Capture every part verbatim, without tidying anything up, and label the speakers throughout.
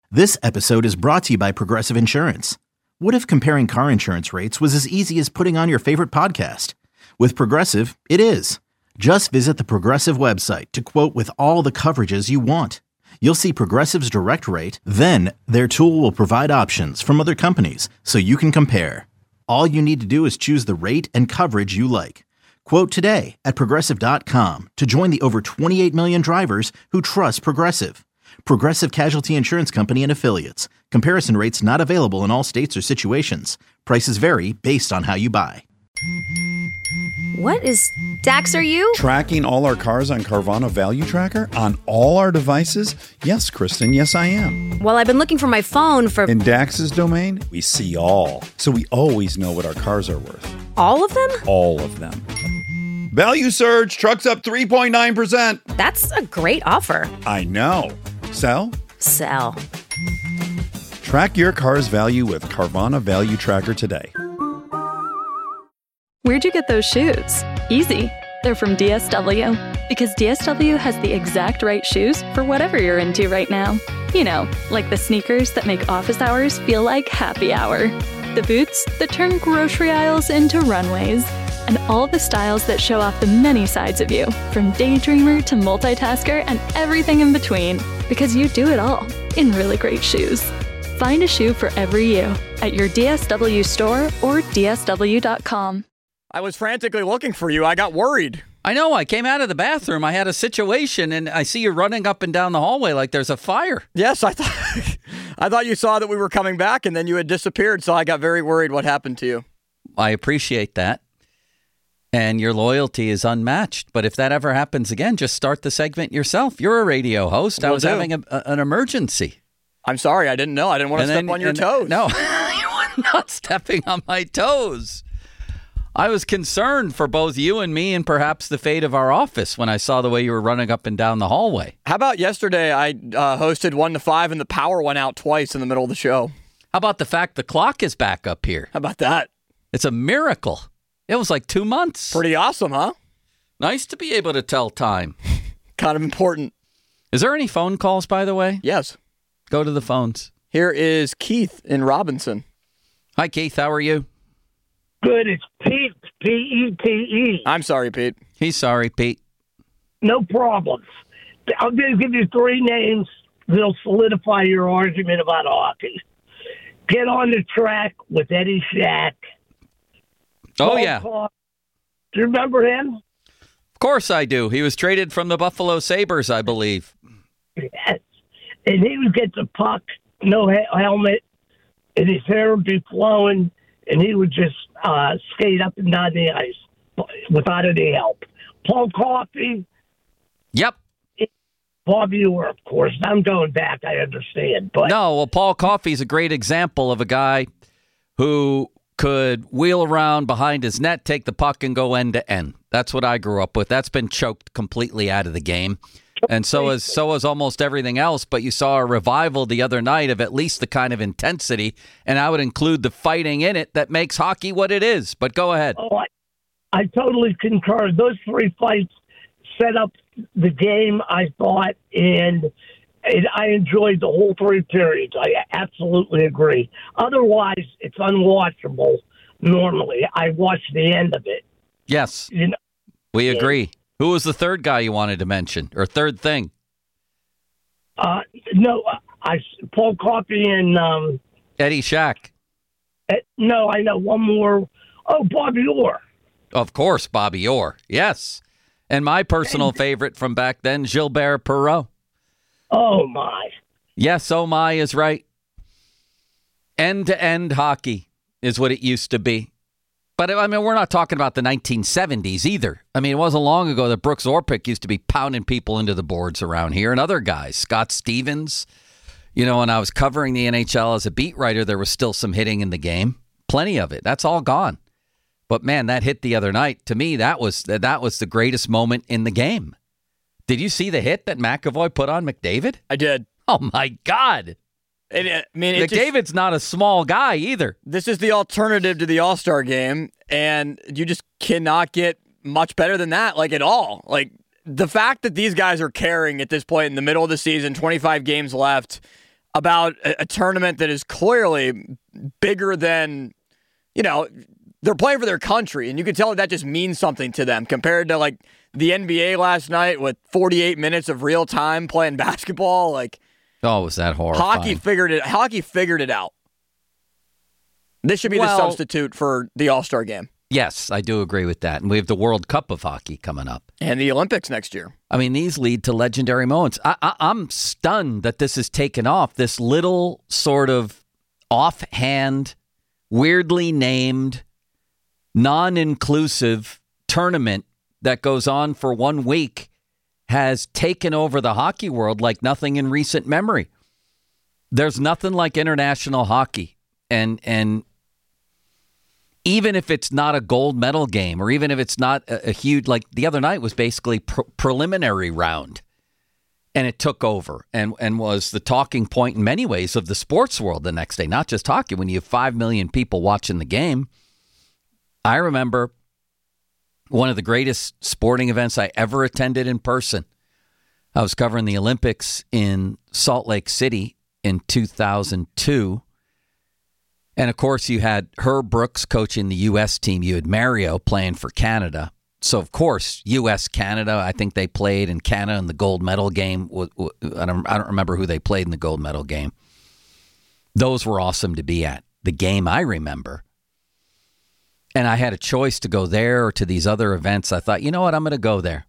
Speaker 1: This episode is brought to you by Progressive Insurance. What if comparing car insurance rates was as easy as putting on your favorite podcast? With Progressive, it is. Just visit the Progressive website to quote with all the coverages you want. You'll see Progressive's direct rate, then their tool will provide options from other companies so you can compare. All you need to do is choose the rate and coverage you like. Quote today at progressive dot com to join the over twenty-eight million drivers who trust Progressive. Progressive Casualty Insurance Company and Affiliates. Comparison rates not available in all states or situations. Prices vary based on how you buy.
Speaker 2: What is... Dax, are you?
Speaker 3: Tracking all our cars on Carvana Value Tracker on all our devices? Yes, Kristen, yes I am.
Speaker 2: Well, I've been looking for my phone for...
Speaker 3: In Dax's domain, we see all. So we always know what our cars are worth.
Speaker 2: All of them?
Speaker 3: All of them. Value surge, trucks up three point nine percent.
Speaker 2: That's a great offer.
Speaker 3: I know. Sell?
Speaker 2: Sell.
Speaker 3: Track your car's value with Carvana Value Tracker today.
Speaker 4: Where'd you get those shoes? Easy. They're from D S W. Because D S W has the exact right shoes for whatever you're into right now. You know, like the sneakers that make office hours feel like happy hour. The boots that turn grocery aisles into runways. And all the styles that show off the many sides of you, from daydreamer to multitasker and everything in between. Because you do it all in really great shoes. Find a shoe for every you at your D S W store or D S W dot com.
Speaker 5: I was frantically looking for you. I got worried.
Speaker 6: I know. I came out of the bathroom. I had a situation, and I see you running up and down the hallway like there's a fire.
Speaker 5: Yes, I thought I thought you saw that we were coming back, and then you had disappeared, so I got very worried what happened to you. I
Speaker 6: appreciate that. And your loyalty is unmatched. But if that ever happens again, just start the segment yourself. You're a radio host.
Speaker 5: Will
Speaker 6: I was
Speaker 5: do.
Speaker 6: having a, a, an emergency.
Speaker 5: I'm sorry. I didn't know. I didn't want to
Speaker 6: And
Speaker 5: step
Speaker 6: then-
Speaker 5: on your
Speaker 6: and-
Speaker 5: toes.
Speaker 6: No, you were not stepping on my toes. I was concerned for both you and me and perhaps the fate of our office when I saw the way you were running up and down the hallway.
Speaker 5: How about yesterday I uh, hosted one to five and the power went out twice in the middle of the show?
Speaker 6: How about the fact the clock is back up here?
Speaker 5: How about that?
Speaker 6: It's a miracle. It was like two months.
Speaker 5: Pretty awesome, huh?
Speaker 6: Nice to be able to tell time.
Speaker 5: Kind of important.
Speaker 6: Is there any phone calls, by the way?
Speaker 5: Yes.
Speaker 6: Go to the phones.
Speaker 5: Here is Keith in Robinson.
Speaker 6: Hi, Keith. How are you?
Speaker 7: Good. It's Pete, P E T E.
Speaker 5: I'm sorry, Pete.
Speaker 6: He's sorry, Pete.
Speaker 7: No problems. I'm going to give you three names that'll solidify your argument about hockey. Get on the track with Eddie Shack.
Speaker 6: Oh,
Speaker 7: Paul
Speaker 6: yeah.
Speaker 7: Coffey. Do you remember him?
Speaker 6: Of course I do. He was traded from the Buffalo Sabres, I believe.
Speaker 7: Yes. And he would get the puck, no he- helmet, and his hair would be flowing, and he would just uh, skate up and down the ice without any help. Paul Coffey.
Speaker 6: Yep.
Speaker 7: Bobby Orr, of course. I'm going back, I understand. But
Speaker 6: No, well, Paul Coffey's a great example of a guy who could wheel around behind his net, take the puck, and go end to end. That's what I grew up with. That's been choked completely out of the game. And so is so is almost everything else. But you saw a revival the other night of at least the kind of intensity, and I would include the fighting in it that makes hockey what it is. But go ahead.
Speaker 7: Oh, I, I totally concur. Those three fights set up the game, I thought, and it, I enjoyed the whole three periods. I absolutely agree. Otherwise, it's unwatchable normally. I watched the end of it.
Speaker 6: Yes,
Speaker 7: You know,
Speaker 6: we agree. Who was the third guy you wanted to mention, or third thing?
Speaker 7: uh, no, I, Paul Coffey and, um,
Speaker 6: Eddie Shack.
Speaker 7: eh, no, I know one more. Oh, Bobby Orr.
Speaker 6: Of course, Bobby Orr. Yes. And my personal favorite from back then, Gilbert Perreault.
Speaker 7: Oh, my.
Speaker 6: Yes, oh my is right. End-to-end hockey is what it used to be. But, I mean, we're not talking about the nineteen seventies either. I mean, it wasn't long ago that Brooks Orpik used to be pounding people into the boards around here, and other guys. Scott Stevens. You know, when I was covering the N H L as a beat writer, there was still some hitting in the game. Plenty of it. That's all gone. But, man, that hit the other night, to me, that was that was the greatest moment in the game. Did you see the hit that McAvoy put on McDavid?
Speaker 5: I did.
Speaker 6: Oh, my God.
Speaker 5: It, I mean, it
Speaker 6: McDavid's
Speaker 5: just,
Speaker 6: not a small guy either.
Speaker 5: This is the alternative to the All-Star game, and you just cannot get much better than that, like, at all. Like, the fact that these guys are carrying at this point in the middle of the season, twenty-five games left, about a, a tournament that is clearly bigger than, you know, they're playing for their country, and you can tell that, that just means something to them compared to like the N B A last night with forty-eight minutes of real time playing basketball. Like,
Speaker 6: oh, was that horrifying?
Speaker 5: Hockey figured it. Hockey figured it out. This should be
Speaker 6: well,
Speaker 5: the substitute for the All-Star game.
Speaker 6: Yes, I do agree with that. And we have the World Cup of hockey coming up.
Speaker 5: And the Olympics next year.
Speaker 6: I mean, these lead to legendary moments. I, I, I'm stunned that this has taken off. This little sort of offhand, weirdly named, non-inclusive tournament that goes on for one week has taken over the hockey world like nothing in recent memory. There's nothing like international hockey. And and even if it's not a gold medal game, or even if it's not a, a huge, like the other night was basically pre- preliminary round, and it took over and, and was the talking point in many ways of the sports world the next day, not just hockey. When you have five million people watching the game, I remember one of the greatest sporting events I ever attended in person. I was covering the Olympics in Salt Lake City in two thousand two. And, of course, you had Herb Brooks coaching the U S team. You had Mario playing for Canada. So, of course, U S Canada, I think they played in Canada in the gold medal game. I don't, I don't remember who they played in the gold medal game. Those were awesome to be at. The game I remember. And I had a choice to go there or to these other events. I thought, you know what, I'm going to go there.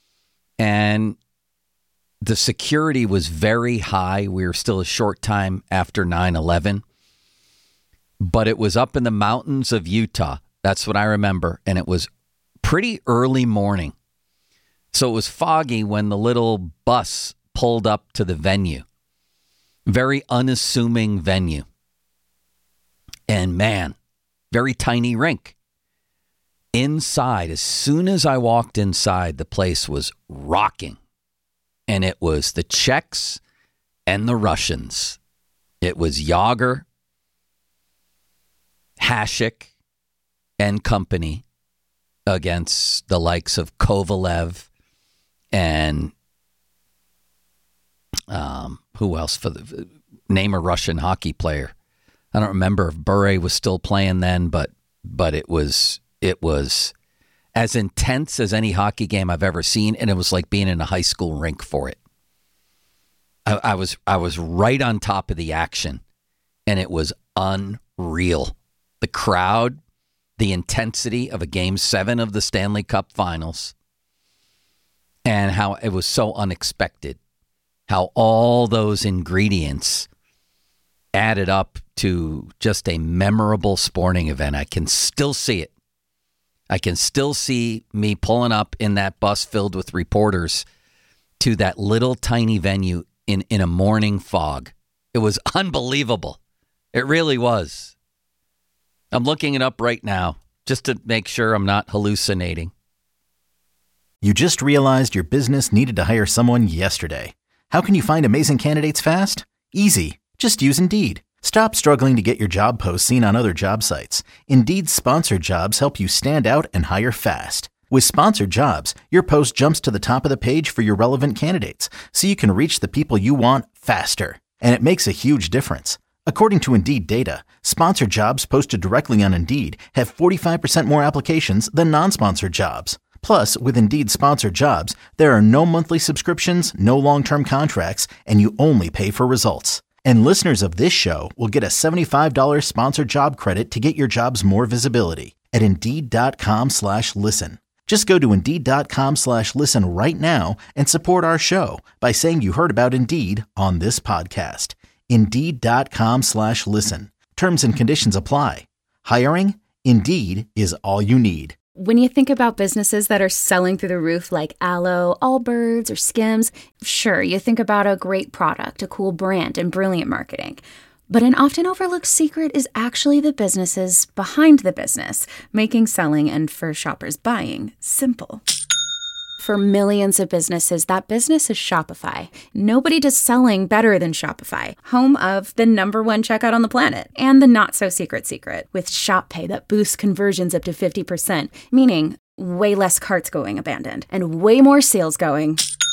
Speaker 6: And the security was very high. We were still a short time after nine eleven. But it was up in the mountains of Utah. That's what I remember. And it was pretty early morning. So it was foggy when the little bus pulled up to the venue. Very unassuming venue. And man, very tiny rink. Inside, as soon as I walked inside, the place was rocking. And it was the Czechs and the Russians. It was Jágr, Hasek, and company against the likes of Kovalev and um, who else? For the name a Russian hockey player. I don't remember if Bure was still playing then, but but it was it was as intense as any hockey game I've ever seen, and it was like being in a high school rink for it. I, I was I was right on top of the action, and it was unreal. The crowd, the intensity of a game seven of the Stanley Cup Finals, and how it was so unexpected. How all those ingredients added up to just a memorable sporting event. I can still see it. I can still see me pulling up in that bus filled with reporters to that little tiny venue in, in a morning fog. It was unbelievable. It really was. I'm looking it up right now just to make sure I'm not hallucinating.
Speaker 1: You just realized your business needed to hire someone yesterday. How can you find amazing candidates fast? Easy. Just use Indeed. Stop struggling to get your job posts seen on other job sites. Indeed's sponsored jobs help you stand out and hire fast. With sponsored jobs, your post jumps to the top of the page for your relevant candidates, so you can reach the people you want faster. And it makes a huge difference. According to Indeed data, sponsored jobs posted directly on Indeed have forty-five percent more applications than non-sponsored jobs. Plus, with Indeed sponsored jobs, there are no monthly subscriptions, no long-term contracts, and you only pay for results. And listeners of this show will get a seventy-five dollars sponsored job credit to get your jobs more visibility at Indeed.com slash listen. Just go to Indeed.com slash listen right now and support our show by saying you heard about Indeed on this podcast. Indeed.com slash listen. Terms and conditions apply. Hiring? Indeed is all you need.
Speaker 8: When you think about businesses that are selling through the roof like Aloe, Allbirds, or Skims, sure, you think about a great product, a cool brand, and brilliant marketing. But an often overlooked secret is actually the businesses behind the business, making selling and for shoppers buying simple. For millions of businesses, that business is Shopify. Nobody does selling better than Shopify, home of the number one checkout on the planet and the not-so-secret secret with Shop Pay that boosts conversions up to fifty percent, meaning way less carts going abandoned and way more sales going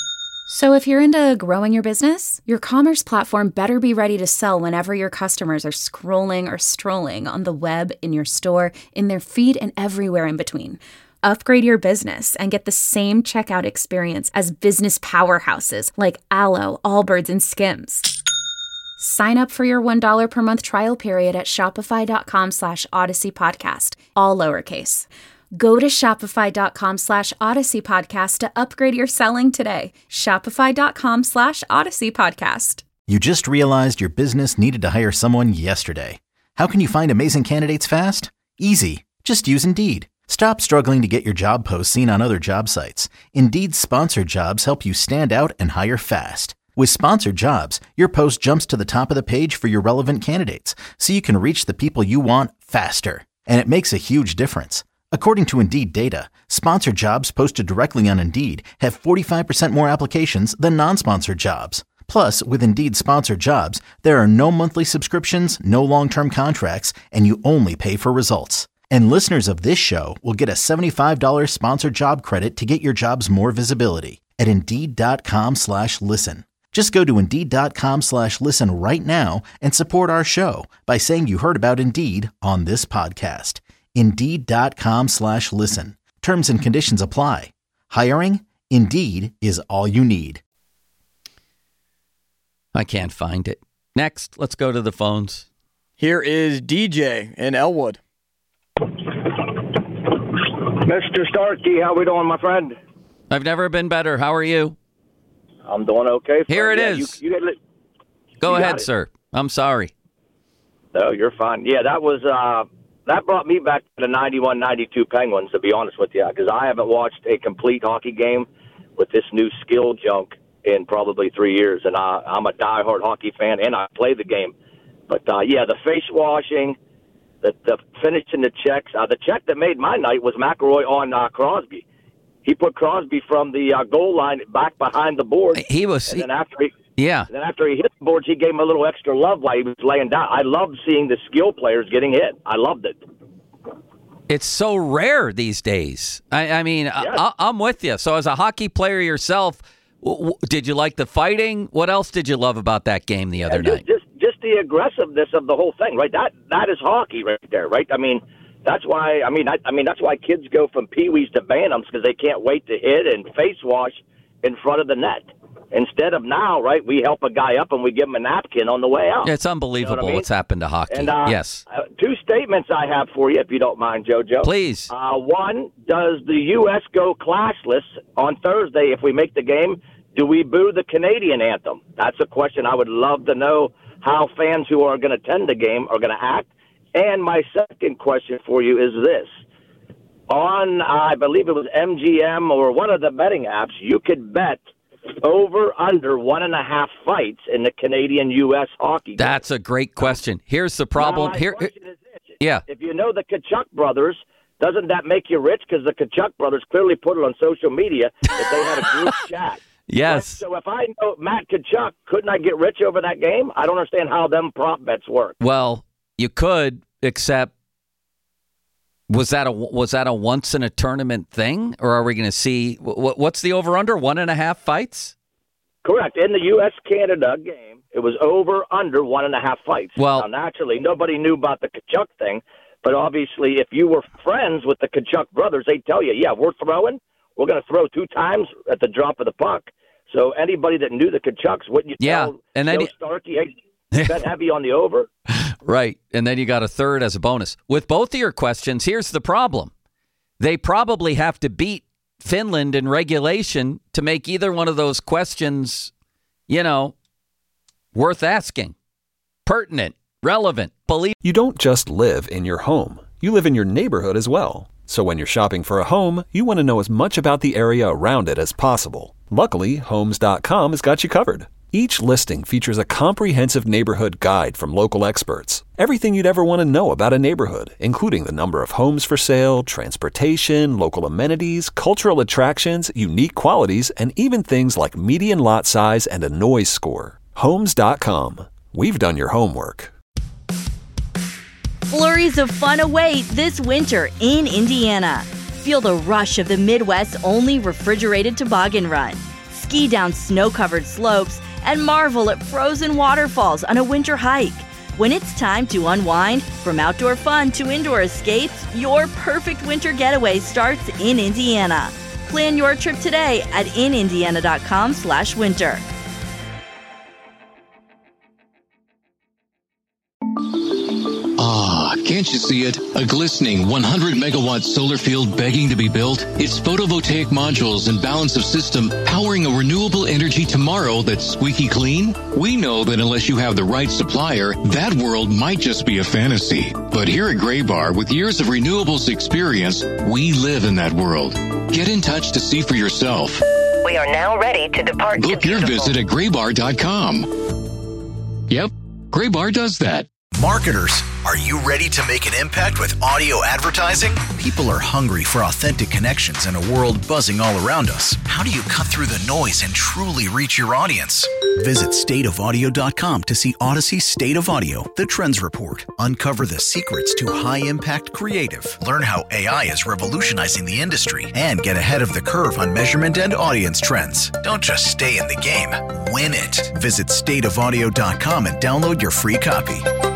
Speaker 8: So if you're into growing your business, your commerce platform better be ready to sell whenever your customers are scrolling or strolling on the web, in your store, in their feed, and everywhere in between. Upgrade your business and get the same checkout experience as business powerhouses like Allo, Allbirds, and Skims. Sign up for your one dollar per month trial period at shopify.com slash Odyssey Podcast, all lowercase. Go to shopify.com slash Odyssey Podcast to upgrade your selling today. Shopify.com slash Odyssey Podcast.
Speaker 1: You just realized your business needed to hire someone yesterday. How can you find amazing candidates fast? Easy. Just use Indeed. Stop struggling to get your job posts seen on other job sites. Indeed's sponsored jobs help you stand out and hire fast. With sponsored jobs, your post jumps to the top of the page for your relevant candidates, so you can reach the people you want faster. And it makes a huge difference. According to Indeed data, sponsored jobs posted directly on Indeed have forty-five percent more applications than non-sponsored jobs. Plus, with Indeed sponsored jobs, there are no monthly subscriptions, no long-term contracts, and you only pay for results. And listeners of this show will get a seventy-five dollars sponsored job credit to get your jobs more visibility at Indeed.com slash listen. Just go to Indeed.com slash listen right now and support our show by saying you heard about Indeed on this podcast. Indeed.com slash listen. Terms and conditions apply. Hiring? Indeed is all you need.
Speaker 6: I can't find it. Next, let's go to the phones.
Speaker 5: Here is D J in Elwood.
Speaker 9: Mister Starkey, how we doing, my friend?
Speaker 6: I've never been better. How are you?
Speaker 9: I'm doing okay. Friend.
Speaker 6: Here it
Speaker 9: yeah,
Speaker 6: is.
Speaker 9: You, you get,
Speaker 6: Go
Speaker 9: you
Speaker 6: ahead, sir. I'm sorry.
Speaker 9: No, you're fine. Yeah, that was uh, that brought me back to the ninety-one ninety-two Penguins, to be honest with you, because I haven't watched a complete hockey game with this new skill junk in probably three years, and I, I'm a diehard hockey fan, and I play the game. But, uh, yeah, the face washing, the, the finishing the checks. Uh, the check that made my night was McElroy on uh, Crosby. He put Crosby from the uh, goal line back behind the board.
Speaker 6: He was,
Speaker 9: and then after he,
Speaker 6: yeah.
Speaker 9: And then after he hit the boards, he gave him a little extra love while he was laying down. I loved seeing the skill players getting hit. I loved it.
Speaker 6: It's so rare these days. I, I mean, yes. I, I'm with you. So as a hockey player yourself, w- w- did you like the fighting? What else did you love about that game the other
Speaker 9: yeah, just,
Speaker 6: night?
Speaker 9: Just, just the aggressiveness of the whole thing, right? That that is hockey right there, right? I mean. That's why I mean I, I mean that's why kids go from peewees to bantams, because they can't wait to hit and face wash in front of the net. Instead of now, right, we help a guy up and we give him a napkin on the way out.
Speaker 6: Yeah, it's unbelievable you know what I mean? What's happened to hockey.
Speaker 9: And, uh,
Speaker 6: yes.
Speaker 9: Uh, two statements I have for you, if you don't mind, JoJo.
Speaker 6: Please.
Speaker 9: Uh, one, does the U S go classless on Thursday if we make the game? Do we boo the Canadian anthem? That's a question I would love to know how fans who are going to attend the game are going to act. And my second question for you is this. On, uh, I believe it was M G M or one of the betting apps, you could bet over, under one and a half fights in the Canadian U S hockey game.
Speaker 6: That's a great question. Here's the problem.
Speaker 9: Now, my
Speaker 6: Here,
Speaker 9: question is this.
Speaker 6: Yeah.
Speaker 9: If you know the Kachuk brothers, doesn't that make you rich? Because the Kachuk brothers clearly put it on social media that they had a group chat.
Speaker 6: Yes.
Speaker 9: But, so if I know Matt Kachuk, couldn't I get rich over that game? I don't understand how them prop bets work.
Speaker 6: Well, you could, except was that a was that a once in a tournament thing, or are we going to see what, what's the over under one and a half fights?
Speaker 9: Correct. In the U S Canada game, it was over under one and a half fights.
Speaker 6: Well,
Speaker 9: now, naturally, nobody knew about the Kachuk thing, but obviously, if you were friends with the Kachuk brothers, they'd tell you, yeah, we're throwing. We're going to throw two times at the drop of the puck. So anybody that knew the Kachucks, wouldn't you
Speaker 6: yeah,
Speaker 9: tell
Speaker 6: and then
Speaker 9: Joe Starkey, hey, bet heavy on the over?
Speaker 6: Right, and then you got a third as a bonus. With both of your questions, here's the problem. They probably have to beat Finland in regulation to make either one of those questions, you know, worth asking, pertinent, relevant, believe.
Speaker 10: You don't just live in your home. You live in your neighborhood as well. So when you're shopping for a home, you want to know as much about the area around it as possible. Luckily, Homes dot com has got you covered. Each listing features a comprehensive neighborhood guide from local experts. Everything you'd ever want to know about a neighborhood, including the number of homes for sale, transportation, local amenities, cultural attractions, unique qualities, and even things like median lot size and a noise score. Homes dot com. We've done your homework.
Speaker 11: Flurries of fun await this winter in Indiana. Feel the rush of the Midwest's only refrigerated toboggan run. ski down snow-covered slopes, and marvel at frozen waterfalls on a winter hike. When it's time to unwind, from outdoor fun to indoor escapes, your perfect winter getaway starts in Indiana. Plan your trip today at in indiana dot com slash winter.
Speaker 12: Ah, can't you see it? A glistening one hundred megawatt solar field begging to be built? Its photovoltaic modules and balance of system powering a renewable energy tomorrow that's squeaky clean? We know that unless you have the right supplier, that world might just be a fantasy. But here at Graybar, with years of renewables experience, we live in that world. Get in touch to see for yourself.
Speaker 13: We are now ready to depart.
Speaker 12: Book
Speaker 13: to
Speaker 12: your visit at graybar dot com. Yep, Graybar does that.
Speaker 14: Marketers, are you ready to make an impact with audio advertising? People are hungry for authentic connections in a world buzzing all around us. How do you cut through the noise and truly reach your audience? Visit state of audio dot com to see Odyssey State of Audio, the Trends Report. Uncover the secrets to high-impact creative. Learn how A I is revolutionizing the industry and get ahead of the curve on measurement and audience trends. Don't just stay in the game, win it. Visit state of audio dot com and download your free copy.